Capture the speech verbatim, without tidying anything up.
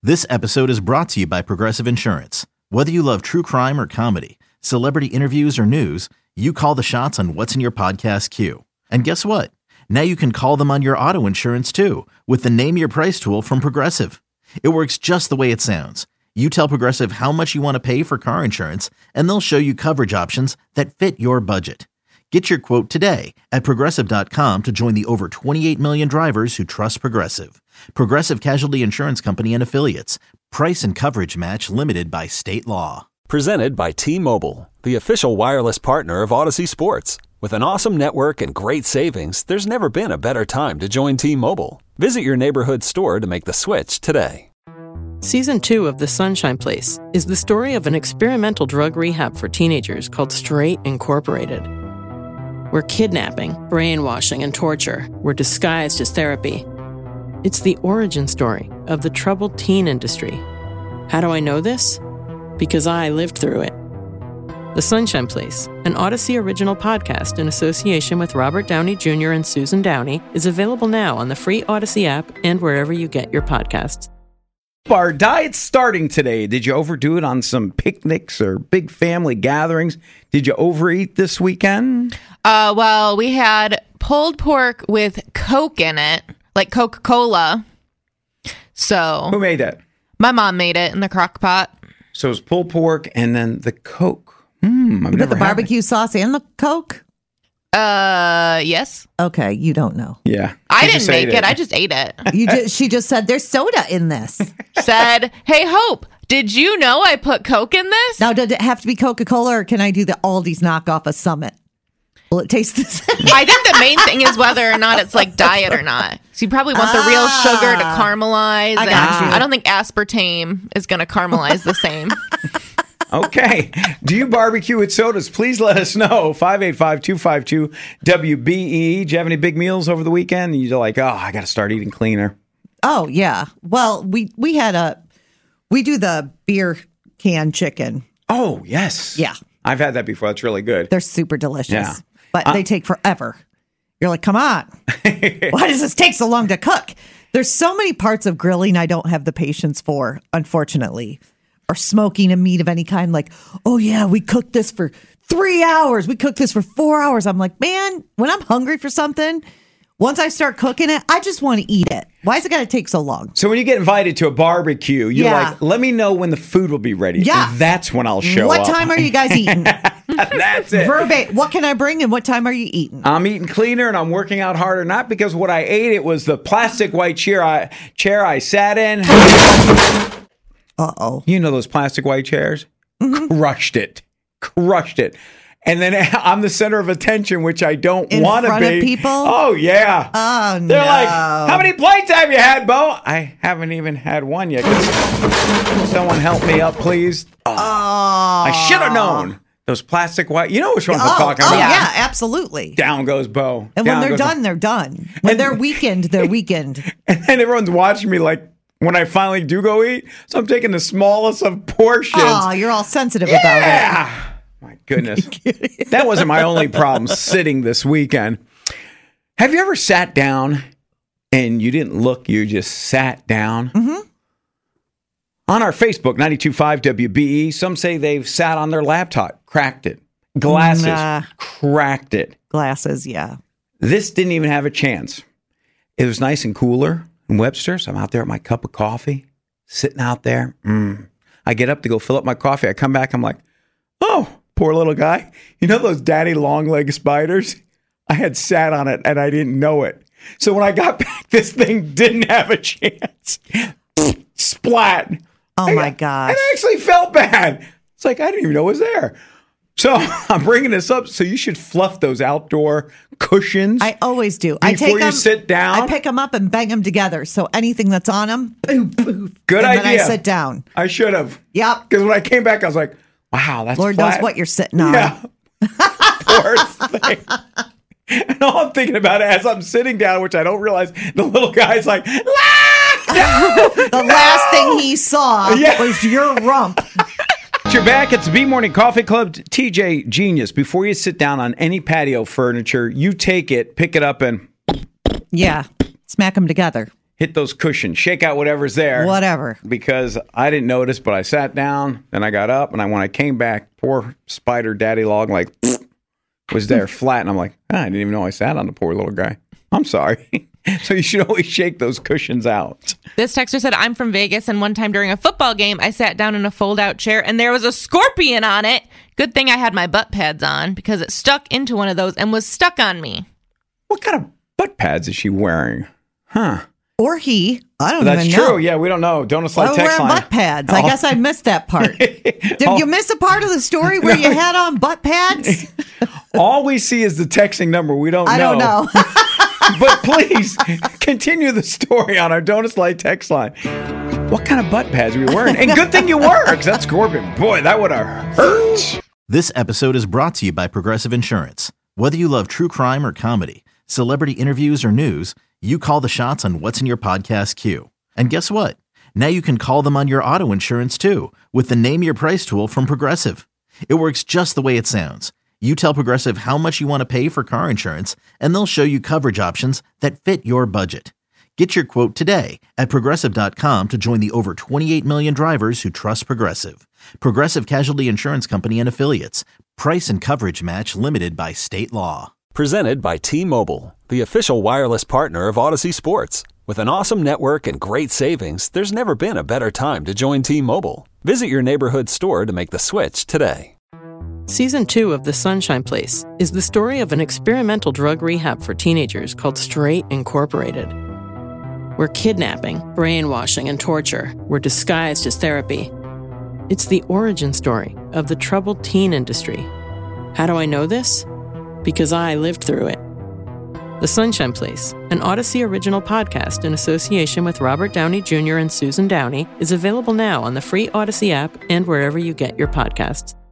This episode is brought to you by Progressive Insurance. Whether you love true crime or comedy, celebrity interviews or news, you call the shots on what's in your podcast queue. And guess what? Now you can call them on your auto insurance too with the Name Your Price tool from Progressive. It works just the way it sounds. You tell Progressive how much you want to pay for car insurance, and they'll show you coverage options that fit your budget. Get your quote today at Progressive dot com to join the over twenty-eight million drivers who trust Progressive. Progressive Casualty Insurance Company and Affiliates. Price and coverage match limited by state law. Presented by T-Mobile, the official wireless partner of Odyssey Sports. With an awesome network and great savings, there's never been a better time to join T-Mobile. Visit your neighborhood store to make the switch today. Season two of The Sunshine Place is the story of an experimental drug rehab for teenagers called Straight Incorporated, where kidnapping, brainwashing, and torture were disguised as therapy. It's the origin story of the troubled teen industry. How do I know this? Because I lived through it. The Sunshine Place, an Odyssey original podcast in association with Robert Downey Junior and Susan Downey, is available now on the free Odyssey app and wherever you get your podcasts. Our diet's starting today. Did you overdo it on some picnics or big family gatherings? Did you overeat this weekend? Uh, well, we had pulled pork with Coke in it, like Coca-Cola. So Who made that? My mom made it in the crock pot. So it was pulled pork and then the Coke. Mm, I've You never put the had barbecue sauce and the Coke? Uh, yes. Okay, you don't know. it. Yeah. I She didn't just make ate it. I just ate it. You just, she just said there's soda in this. Said, hey, Hope, did you know I put Coke in this? Now, did it have to be Coca-Cola or can I do the Aldi's knockoff of Summit? Will it taste the same? I think the main thing is whether or not it's like diet or not. So you probably want the real sugar to caramelize. I got and you. I don't think aspartame is going to caramelize the same. Okay. Do you barbecue with sodas? Please let us know. five eight five, two five two, W B E. Did you have any big meals over the weekend? And you're like, oh, I got to start eating cleaner. Oh, yeah. Well, we, we had a, we do the beer can chicken. Oh, yes. Yeah. I've had that before. That's really good. They're super delicious, Yeah. but Uh, they take forever. You're like, come on. Why does this take so long to cook? There's so many parts of grilling I don't have the patience for, unfortunately. Or smoking a meat of any kind, like, oh yeah, we cooked this for three hours. We cooked this for four hours. I'm like, man, when I'm hungry for something, once I start cooking it, I just want to eat it. Why is it got to take so long? So when you get invited to a barbecue, you're Yeah. like, let me know when the food will be ready. Yeah. And that's when I'll show what up. time are you guys eating? That's it. Verbatim. What can I bring and what time are you eating? I'm eating cleaner and I'm working out harder, not because what I ate, it was the plastic white chair I, chair I sat in. Uh-oh. You know those plastic white chairs? Mm-hmm. Crushed it. Crushed it. And then I'm the center of attention, which I don't In want to front of be. people? Oh, yeah. Oh, They're no. like, how many plates have you had, Bo? I haven't even had one yet. Can someone help me up, please? Oh, I should have known. Those plastic white, you know which ones I'm Oh, talking oh, about. yeah, absolutely. Down goes Bo. And Down when they're goes done, they're done. When they're weakened, they're weakened. And then everyone's watching me like, when I finally do go eat, so I'm taking the smallest of portions. Oh, you're all sensitive about it. Yeah. My goodness. That wasn't my only problem sitting this weekend. Have you ever sat down and you didn't look, you just sat down? Mm-hmm. On our Facebook, ninety-two point five W B E, some say they've sat on their laptop, cracked it. Glasses, Nah. cracked it. Glasses, yeah. This didn't even have a chance. It was nice and cooler in Webster, so I'm out there with my cup of coffee, sitting out there. Mm. I get up to go fill up my coffee. I come back, I'm like, oh, poor little guy. You know those daddy long leg spiders? I had sat on it and I didn't know it. So when I got back, this thing didn't have a chance. Splat. Oh, I- my gosh. And I actually felt bad. It's like, I didn't even know it was there. So I'm bringing this up. So you should fluff those outdoor cushions. I always do. I Before take you them, sit down? I pick them up and bang them together. So anything that's on them, boom, boom. Good and idea. then I sit down. I should have. Yep. Because when I came back, I was like, wow, that's Lord flat. knows what you're sitting on. Yeah. Poor thing. And all I'm thinking about it as I'm sitting down, which I don't realize, the little guy's like, ah, no, The no. last thing he saw Yeah. was your rump. You're back. It's the B Morning Coffee Club. T J Genius. Before you sit down on any patio furniture, you take it, pick it up, and Yeah. Smack them together. hit those cushions, shake out whatever's there. Whatever. Because I didn't notice, but I sat down, then I got up, and I, when I came back, poor spider daddy log like was there flat, and I'm like, ah, I didn't even know I sat on the poor little guy. I'm sorry. So you should always shake those cushions out. This texter said, I'm from Vegas, and one time during a football game, I sat down in a fold-out chair, and there was a scorpion on it. Good thing I had my butt pads on, because it stuck into one of those and was stuck on me. What kind of butt pads is she wearing? Huh. Or he. I don't That's even know. That's true. Yeah, we don't know. Don't Why like text wear line. butt pads? I Oh. guess I missed that part. Did Oh. you miss a part of the story where you had on butt pads? All we see is the texting number. We don't I know. don't know. But please continue the story on our Donuts Light text line. What kind of butt pads were you wearing? And good thing you were, because that scorpion, boy, that would have hurt. This episode is brought to you by Progressive Insurance. Whether you love true crime or comedy, celebrity interviews or news, you call the shots on what's in your podcast queue. And guess what? Now you can call them on your auto insurance too with the Name Your Price tool from Progressive. It works just the way it sounds. You tell Progressive how much you want to pay for car insurance, and they'll show you coverage options that fit your budget. Get your quote today at Progressive dot com to join the over twenty-eight million drivers who trust Progressive. Progressive Casualty Insurance Company and Affiliates. Price and coverage match limited by state law. Presented by T-Mobile, the official wireless partner of Odyssey Sports. With an awesome network and great savings, there's never been a better time to join T-Mobile. Visit your neighborhood store to make the switch today. Season two of The Sunshine Place is the story of an experimental drug rehab for teenagers called Straight Incorporated, where kidnapping, brainwashing, and torture were disguised as therapy. It's the origin story of the troubled teen industry. How do I know this? Because I lived through it. The Sunshine Place, an Odyssey original podcast in association with Robert Downey Junior and Susan Downey, is available now on the free Odyssey app and wherever you get your podcasts.